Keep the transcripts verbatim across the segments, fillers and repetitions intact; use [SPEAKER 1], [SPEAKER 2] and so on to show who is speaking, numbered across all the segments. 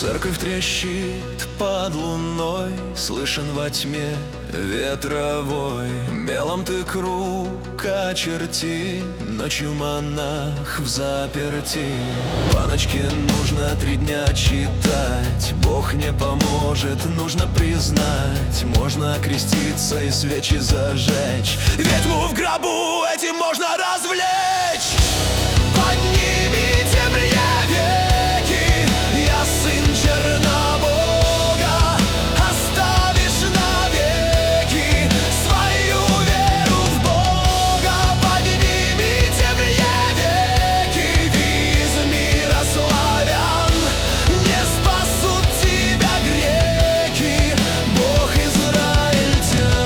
[SPEAKER 1] Церковь трещит под луной, слышен во тьме ветровой. Мелом ты круг очерти, ночью монах взаперти. Паночке нужно три дня читать, Бог не поможет, нужно признать. Можно креститься и свечи зажечь, ведьму в гробу этим можно развлечь. Поднимите мне веки, я сын Чернобога. Оставишь навеки свою веру в Бога. Поднимите мне веки, вы из мира славян. Не спасут тебя греки, Бог израильтян.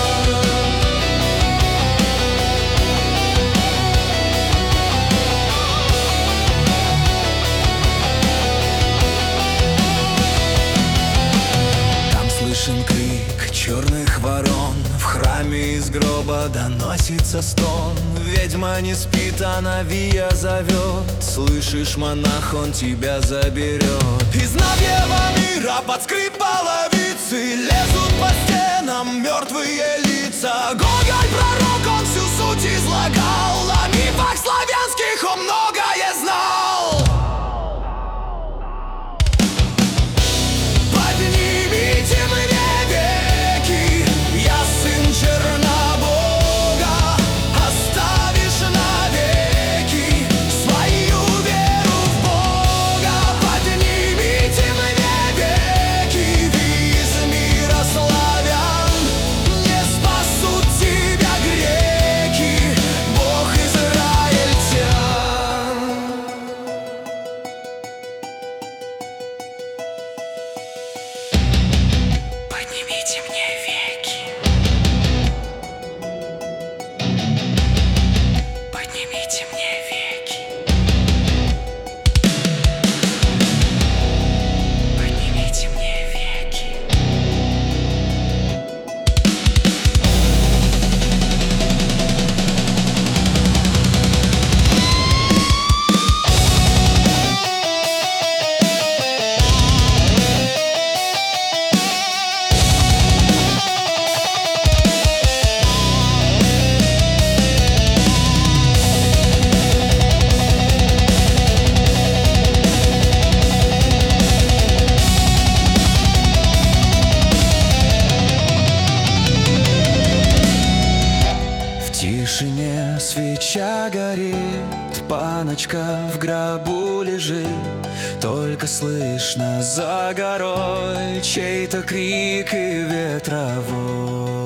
[SPEAKER 1] Слышен крик черных ворон, в храме из гроба доносится стон. Ведьма не спит, она Вия зовет. Слышишь, монах, он тебя заберет. Из нового мира под скрип половицы лезут по стенам мертвые лица. Гоголь пророк, он всю суть излагал, о мифах славянских он многое знал. Поднимите мне веки, я сын Чернобога. Оставишь навеки свою веру в Бога. Поднимите мне веки, вы из мира славян. Не спасут тебя греки, Бог израильтян. Поднимите мне веки. Поднимите мне веки. Поднимите мне веки. В тишине свеча горит, паночка в гробу лежит. Только слышно за горой чей-то крик и ветровой.